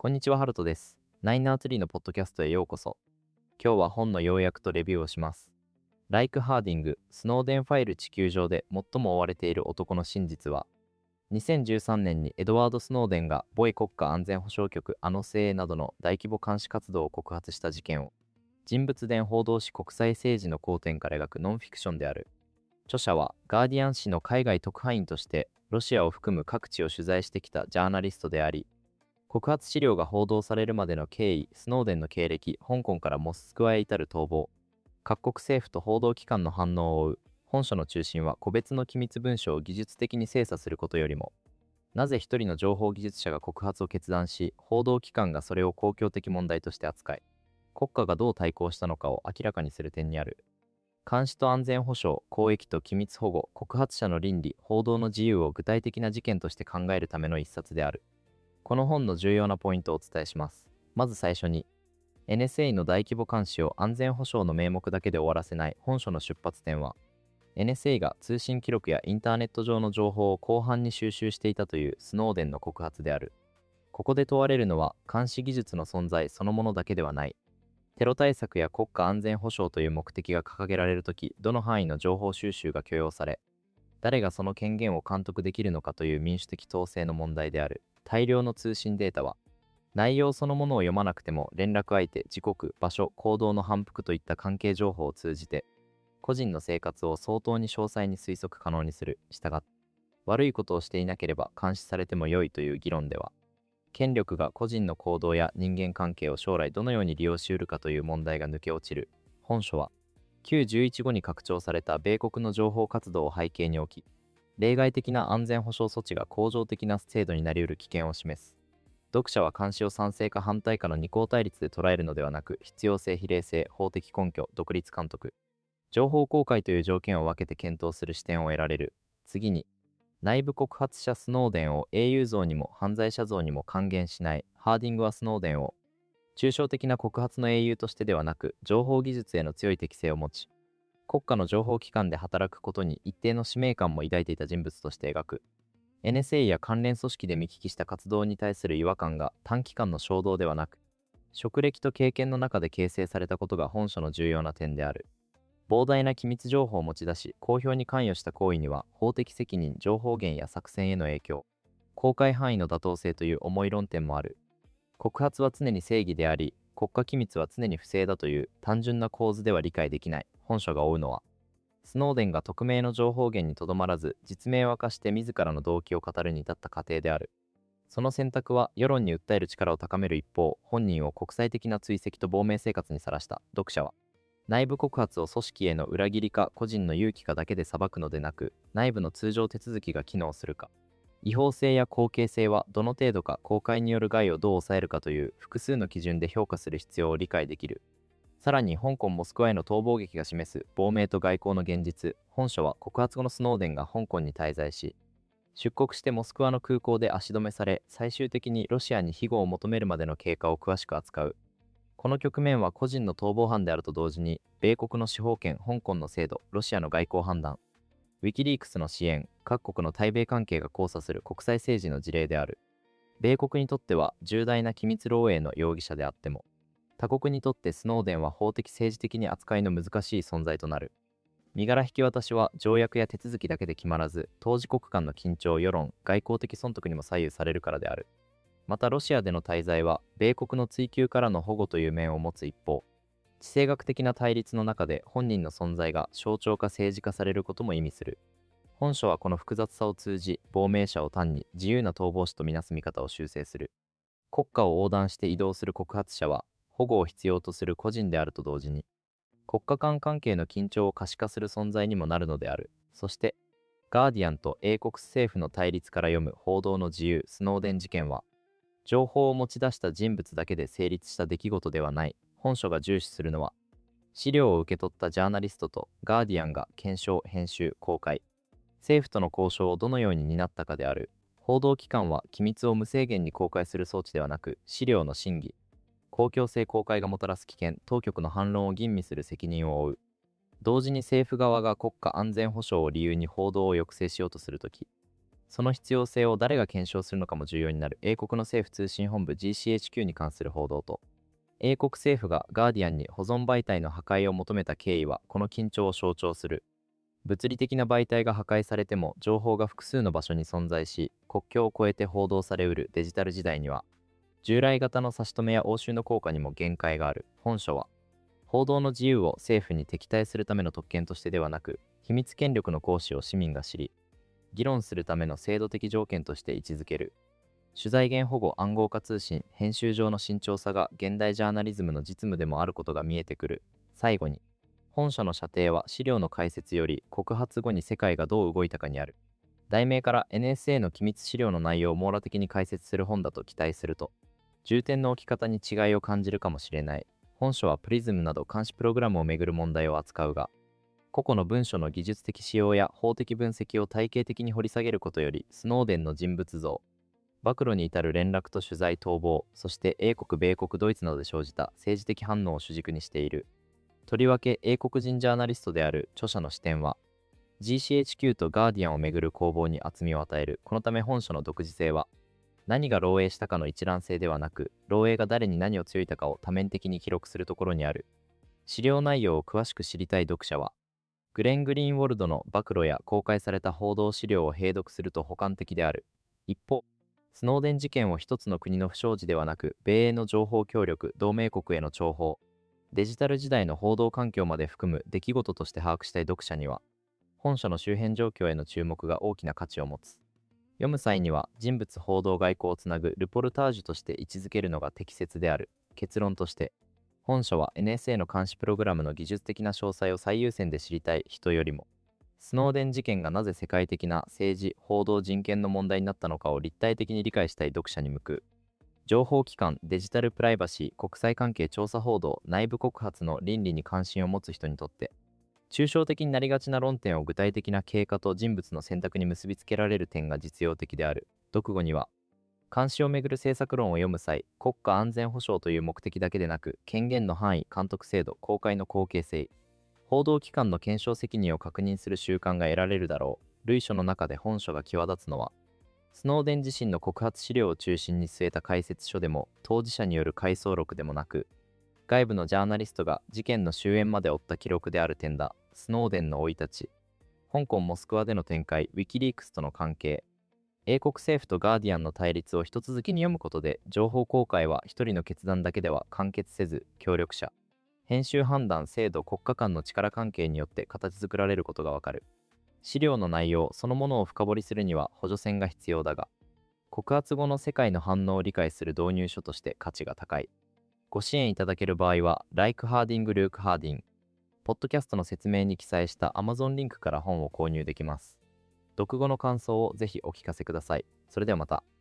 こんにちは、ハルトです。ナインナーツリーのポッドキャストへようこそ。今日は本の要約とレビューをします。ライク・ハーディング、スノーデンファイル地球上で最も追われている男の真実は、2013年にエドワード・スノーデンがボイ国家安全保障局ANOCAなどの大規模監視活動を告発した事件を、人物伝報道し国際政治の観点から描くノンフィクションである。著者は、ガーディアン紙の海外特派員として、ロシアを含む各地を取材してきたジャーナリストであり、告発資料が報道されるまでの経緯、スノーデンの経歴、香港からモスクワへ至る逃亡、各国政府と報道機関の反応を追う。本書の中心は個別の機密文書を技術的に精査することよりも、なぜ一人の情報技術者が告発を決断し、報道機関がそれを公共的問題として扱い、国家がどう対抗したのかを明らかにする点にある。監視と安全保障、公益と機密保護、告発者の倫理、報道の自由を具体的な事件として考えるための一冊である。この本の重要なポイントをお伝えします。まず最初に、NSA の大規模監視を安全保障の名目だけで終わらせない本書の出発点は、NSA が通信記録やインターネット上の情報を広範に収集していたというスノーデンの告発である。ここで問われるのは、監視技術の存在そのものだけではない。テロ対策や国家安全保障という目的が掲げられるとき、どの範囲の情報収集が許容され、誰がその権限を監督できるのかという民主的統制の問題である。大量の通信データは、内容そのものを読まなくても連絡相手、時刻、場所、行動の反復といった関係情報を通じて、個人の生活を相当に詳細に推測可能にする。したがって、悪いことをしていなければ監視されても良いという議論では、権力が個人の行動や人間関係を将来どのように利用し得るかという問題が抜け落ちる。本書は、旧11後に拡張された米国の情報活動を背景に置き、例外的な安全保障措置が恒常的な制度になり得る危険を示す。読者は監視を賛成か反対かの二項対立で捉えるのではなく、必要性、比例性、法的根拠、独立監督、情報公開という条件を分けて検討する視点を得られる。次に、内部告発者スノーデンを英雄像にも犯罪者像にも還元しない。ハーディングはスノーデンを抽象的な告発の英雄としてではなく、情報技術への強い適性を持ち、国家の情報機関で働くことに一定の使命感も抱いていた人物として描く。NSA や関連組織で見聞きした活動に対する違和感が短期間の衝動ではなく、職歴と経験の中で形成されたことが本書の重要な点である。膨大な機密情報を持ち出し、公表に関与した行為には法的責任、情報源や作戦への影響、公開範囲の妥当性という重い論点もある。告発は常に正義であり、国家機密は常に不正だという単純な構図では理解できない。本書が追うのは、スノーデンが匿名の情報源にとどまらず、実名を明かして自らの動機を語るに至った過程である。その選択は世論に訴える力を高める一方、本人を国際的な追跡と亡命生活にさらした。読者は、内部告発を組織への裏切りか個人の勇気かだけで裁くのでなく、内部の通常手続きが機能するか、違法性や公形性はどの程度か、公開による害をどう抑えるかという複数の基準で評価する必要を理解できる。さらに、香港モスクワへの逃亡劇が示す亡命と外交の現実。本書は告発後のスノーデンが香港に滞在し、出国してモスクワの空港で足止めされ、最終的にロシアに庇護を求めるまでの経過を詳しく扱う。この局面は個人の逃亡犯であると同時に、米国の司法権、香港の制度、ロシアの外交判断、ウィキリークスの支援、各国の対米関係が交差する国際政治の事例である。米国にとっては重大な機密漏洩の容疑者であっても、他国にとってスノーデンは法的政治的に扱いの難しい存在となる。身柄引き渡しは条約や手続きだけで決まらず、当事国間の緊張、世論、外交的損得にも左右されるからである。またロシアでの滞在は、米国の追及からの保護という面を持つ一方、地政学的な対立の中で本人の存在が象徴化政治化されることも意味する。本書はこの複雑さを通じ、亡命者を単に自由な逃亡者とみなす見方を修正する。国家を横断して移動する告発者は、保護を必要とする個人であると同時に、国家間関係の緊張を可視化する存在にもなるのである。そして、ガーディアンと英国政府の対立から読む報道の自由、スノーデン事件は、情報を持ち出した人物だけで成立した出来事ではない。本書が重視するのは、資料を受け取ったジャーナリストとガーディアンが検証、編集、公開、政府との交渉をどのように担ったかである。報道機関は機密を無制限に公開する装置ではなく、資料の審議、公共性公開がもたらす危険、当局の反論を吟味する責任を負う。同時に政府側が国家安全保障を理由に報道を抑制しようとするとき、 その必要性を誰が検証するのかも重要になる。英国の政府通信本部 GCHQ に関する報道と、英国政府がガーディアンに保存媒体の破壊を求めた経緯はこの緊張を象徴する。物理的な媒体が破壊されても情報が複数の場所に存在し、国境を越えて報道されうるデジタル時代には、従来型の差し止めや押収の効果にも限界がある。本書は、報道の自由を政府に敵対するための特権としてではなく、秘密権力の行使を市民が知り、議論するための制度的条件として位置づける。取材源保護暗号化通信、編集上の慎重さが現代ジャーナリズムの実務でもあることが見えてくる。最後に、本書の射程は資料の解説より告発後に世界がどう動いたかにある。題名から NSA の機密資料の内容を網羅的に解説する本だと期待すると、重点の置き方に違いを感じるかもしれない。本書はプリズムなど監視プログラムをめぐる問題を扱うが、個々の文書の技術的使用や法的分析を体系的に掘り下げることより、スノーデンの人物像、暴露に至る連絡と取材逃亡、そして英国、米国、ドイツなどで生じた政治的反応を主軸にしている。とりわけ英国人ジャーナリストである著者の視点は、GCHQ とガーディアンをめぐる攻防に厚みを与える。このため本書の独自性は、何が漏洩したかの一覧性ではなく、漏洩が誰に何を強いたかを多面的に記録するところにある。資料内容を詳しく知りたい読者は、グレン・グリーンウォルドの暴露や公開された報道資料を併読すると補完的である。一方、スノーデン事件を一つの国の不祥事ではなく、米英の情報協力、同盟国への諜報、デジタル時代の報道環境まで含む出来事として把握したい読者には、本書の周辺状況への注目が大きな価値を持つ。読む際には、人物報道外交をつなぐルポルタージュとして位置づけるのが適切である。結論として、本書は NSA の監視プログラムの技術的な詳細を最優先で知りたい人よりも、スノーデン事件がなぜ世界的な政治、報道、人権の問題になったのかを立体的に理解したい読者に向く。情報機関、デジタルプライバシー、国際関係調査報道、内部告発の倫理に関心を持つ人にとって、抽象的になりがちな論点を具体的な経過と人物の選択に結びつけられる点が実用的である。読後には、監視をめぐる政策論を読む際、国家安全保障という目的だけでなく、権限の範囲、監督制度、公開の公平性、報道機関の検証責任を確認する習慣が得られるだろう。類書の中で本書が際立つのは、スノーデン自身の告発資料を中心に据えた解説書でも、当事者による回想録でもなく、外部のジャーナリストが事件の終焉まで追った記録である点だ。スノーデンの生い立ち、香港・モスクワでの展開、ウィキリークスとの関係、英国政府とガーディアンの対立を一続きに読むことで、情報公開は一人の決断だけでは完結せず、協力者、編集判断、制度、国家間の力関係によって形作られることがわかる。資料の内容そのものを深掘りするには補助線が必要だが、告発後の世界の反応を理解する導入書として価値が高い。ご支援いただける場合は、Like Harding Luke Harding、ポッドキャストの説明に記載した Amazon リンクから本を購入できます。読後の感想をぜひお聞かせください。それではまた。